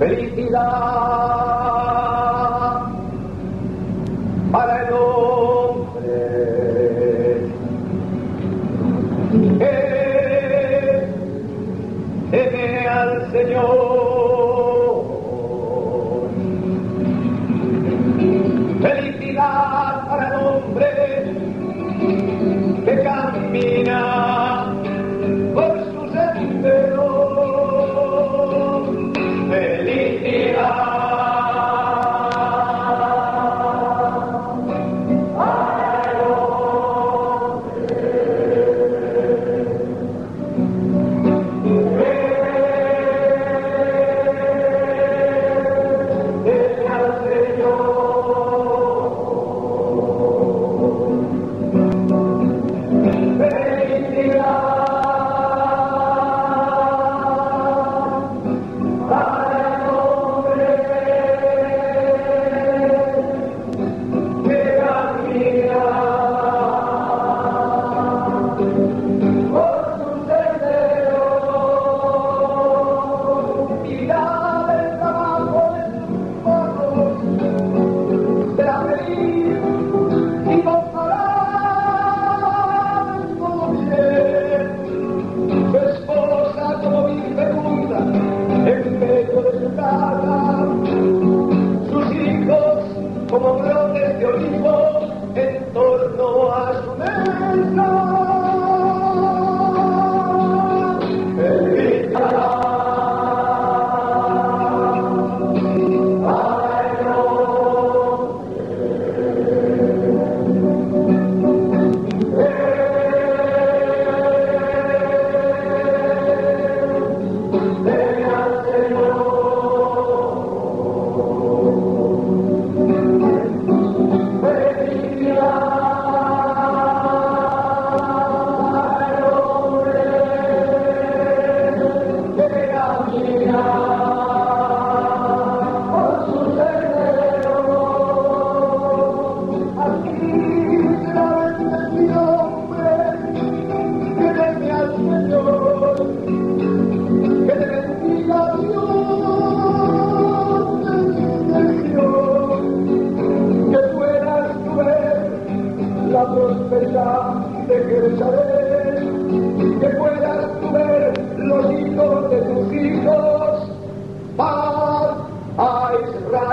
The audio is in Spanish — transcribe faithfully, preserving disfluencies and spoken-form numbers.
Felicidad para el hombre que teme al Señor. Felicidad para el hombre que camina por su sendero. Felicidad para el hombre que teme al Señor. Sus hijos como brotes de olivo en torno a su mesa. Felicidad para el de Jerusalén, que puedas tú ver los hijos de tus hijos, paz a Israel.